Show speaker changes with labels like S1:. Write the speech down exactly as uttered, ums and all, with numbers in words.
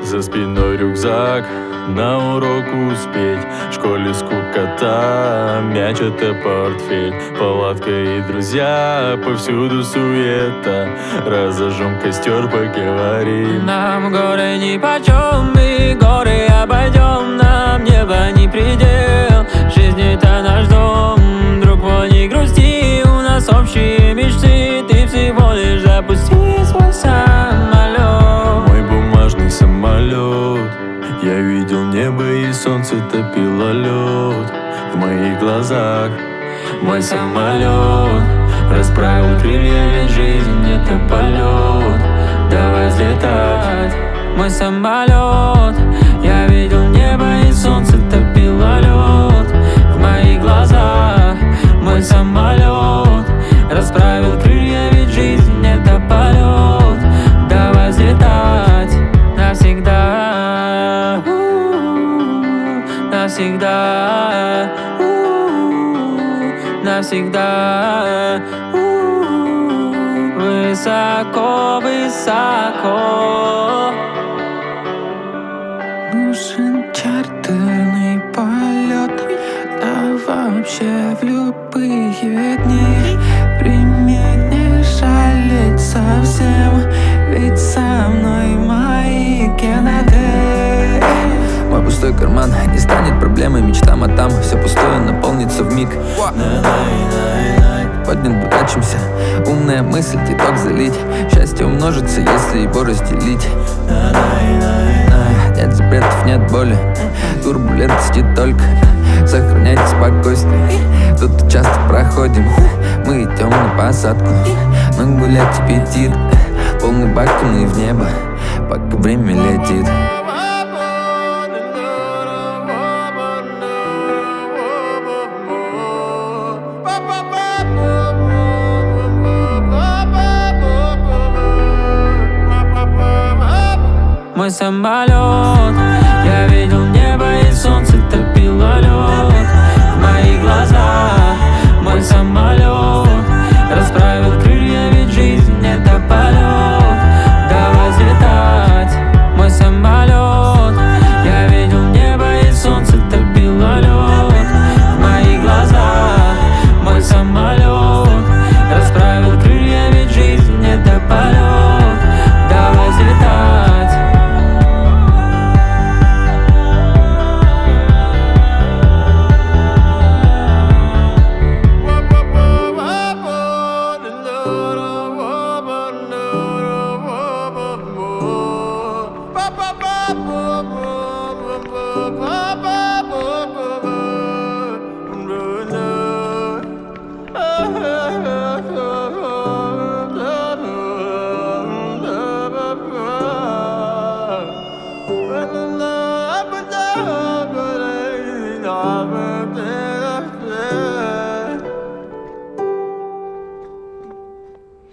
S1: За спиной рюкзак, на урок успеть. В школе скукота, мяч это портфель. Палатка и друзья, повсюду суета. Разожжем костер, поговорим.
S2: Нам горы нипочем, мы горы обойдем. Нам небо не предел, жизнь это наш дом. Друг мой, не грусти, у нас общие мечты. Ты всего лишь запусти свой самолет.
S1: Мой бумажный самолет. Я видел небо и солнце топило лед. В моих глазах мой самолет расправил крылья, ведь жизнь это полет. Давай взлетать.
S2: Мой самолет. Я видел небо и солнце топило лед. В моих глазах мой самолет расправил крылья, ведь жизнь это полет. Давай взлетать навсегда, навсегда, навсегда. Высоко, высоко.
S3: Нужен чартерный полет, да вообще в любые дни. Время не жалеть совсем, ведь со мной мои кеннеды. Мой пустой карман не станет проблемой мечтам, а там все пустое наполнится вмиг. Поднят прокачемся, умная мысль, титок залить. Счастье умножится, если его разделить. Нет запретов, нет боли, турбулентности только. Сохраняйте спокойствие, тут часто проходим. Мы идем на посадку, но гулять аппетит. Полный бак, мы в небо, пока время летит.
S2: Мой самолет. Я видел небо и солнце топило лед. В моих глазах мой самолет расправил крылья, ведь жизнь это полет. Давай взлетать. Мой самолет. Я видел небо и солнце топило лед. В моих глазах мой самолет расправил крылья, ведь жизнь это полет. Давай взлетать.
S4: Ba ba ba ba ba